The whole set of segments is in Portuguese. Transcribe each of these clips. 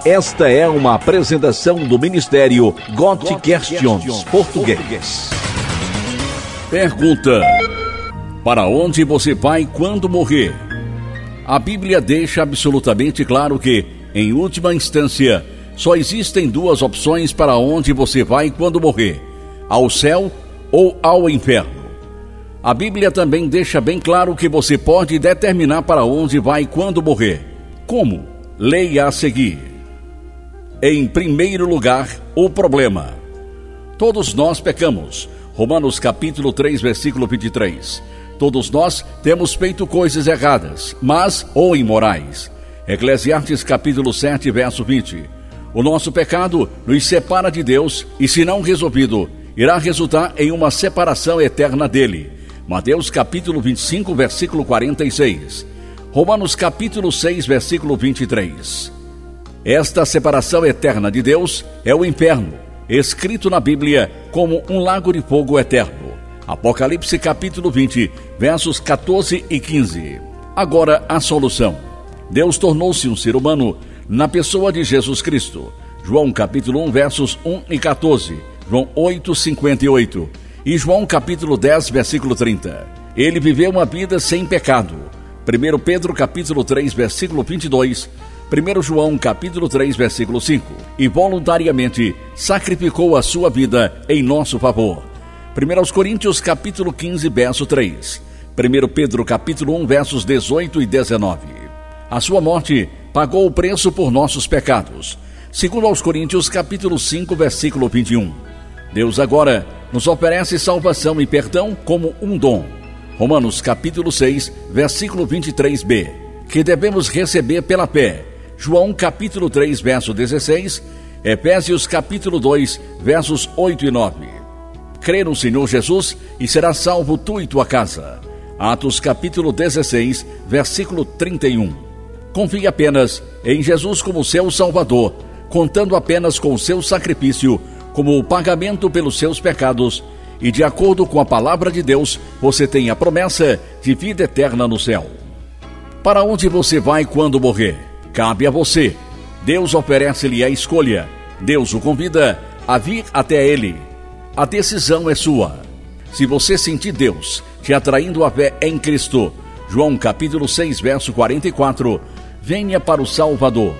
Esta é uma apresentação do Ministério Got Questions Português. Pergunta: para onde você vai quando morrer? A Bíblia deixa absolutamente claro que, em última instância, só existem duas opções para onde você vai quando morrer: ao céu ou ao inferno. A Bíblia também deixa bem claro que você pode determinar para onde vai quando morrer. Como? Leia a seguir. Em primeiro lugar, o problema. Todos nós pecamos. Romanos capítulo 3, versículo 23. Todos nós temos feito coisas erradas, mas ou imorais. Eclesiastes capítulo 7, verso 20. O nosso pecado nos separa de Deus e, se não resolvido, irá resultar em uma separação eterna dele. Mateus capítulo 25, versículo 46. Romanos capítulo 6, versículo 23. Esta separação eterna de Deus é o inferno, escrito na Bíblia como um lago de fogo eterno. Apocalipse capítulo 20, versos 14 e 15. Agora a solução. Deus tornou-se um ser humano na pessoa de Jesus Cristo. João capítulo 1, versos 1 e 14. João 8, 58. E João capítulo 10, versículo 30. Ele viveu uma vida sem pecado. 1 Pedro capítulo 3, versículo 22. 1 João capítulo 3, versículo 5. E voluntariamente sacrificou a sua vida em nosso favor. 1 Coríntios capítulo 15, verso 3. 1 Pedro capítulo 1, versos 18 e 19. A sua morte pagou o preço por nossos pecados. 2 Coríntios capítulo 5, versículo 21. Deus agora nos oferece salvação e perdão como um dom. Romanos capítulo 6, versículo 23b, que devemos receber pela fé. João capítulo 3, verso 16, Efésios capítulo 2, versos 8 e 9. Crê no Senhor Jesus e será salvo tu e tua casa. Atos capítulo 16, versículo 31. Confie apenas em Jesus como seu Salvador, contando apenas com o seu sacrifício como o pagamento pelos seus pecados, e de acordo com a palavra de Deus, você tem a promessa de vida eterna no céu. Para onde você vai quando morrer? Cabe a você. Deus oferece-lhe a escolha. Deus o convida a vir até ele. A decisão é sua. Se você sentir Deus te atraindo à fé em Cristo, João capítulo 6, verso 44, venha para o Salvador.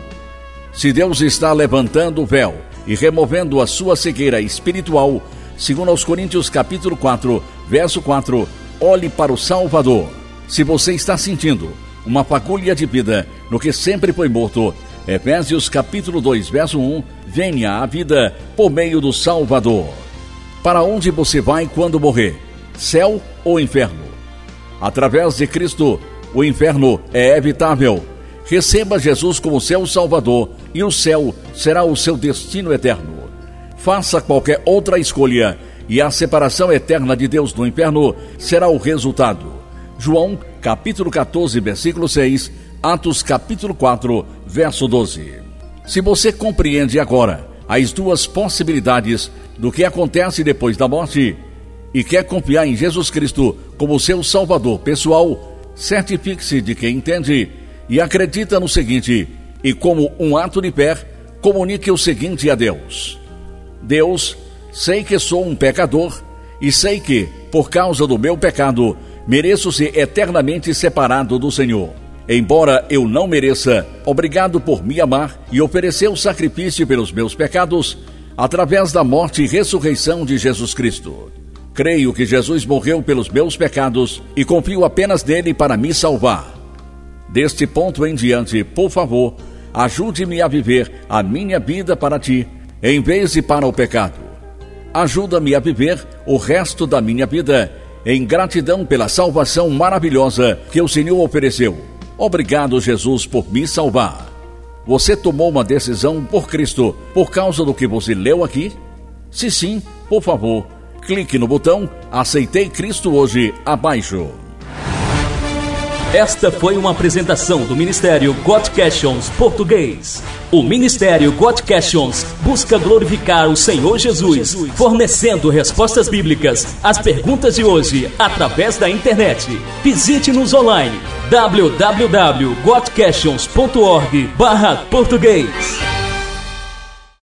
Se Deus está levantando o véu e removendo a sua cegueira espiritual, segundo aos Coríntios capítulo 4, verso 4, olhe para o Salvador. Se você está sentindo uma fagulha de vida no que sempre foi morto, Efésios capítulo 2, verso 1, venha à vida por meio do Salvador. Para onde você vai quando morrer? Céu ou inferno? Através de Cristo, o inferno é evitável. Receba Jesus como seu Salvador e o céu será o seu destino eterno. Faça qualquer outra escolha e a separação eterna de Deus do inferno será o resultado. João capítulo 14, versículo 6, Atos capítulo 4, verso 12. Se você compreende agora as duas possibilidades do que acontece depois da morte e quer confiar em Jesus Cristo como seu Salvador pessoal, certifique-se de que entende e acredita no seguinte, e como um ato de fé, comunique o seguinte a Deus: Deus, sei que sou um pecador e sei que, por causa do meu pecado, mereço ser eternamente separado do Senhor. Embora eu não mereça, obrigado por me amar e oferecer o sacrifício pelos meus pecados através da morte e ressurreição de Jesus Cristo. Creio que Jesus morreu pelos meus pecados e confio apenas nele para me salvar. Deste ponto em diante, por favor, ajude-me a viver a minha vida para ti, em vez de para o pecado. Ajuda-me a viver o resto da minha vida em gratidão pela salvação maravilhosa que o Senhor ofereceu. Obrigado, Jesus, por me salvar. Você tomou uma decisão por Cristo por causa do que você leu aqui? Se sim, por favor, clique no botão Aceitei Cristo hoje abaixo. Esta foi uma apresentação do Ministério Got Questions Português. O Ministério Got Questions busca glorificar o Senhor Jesus, fornecendo respostas bíblicas às perguntas de hoje através da internet. Visite-nos online www.gotquestions.org/português.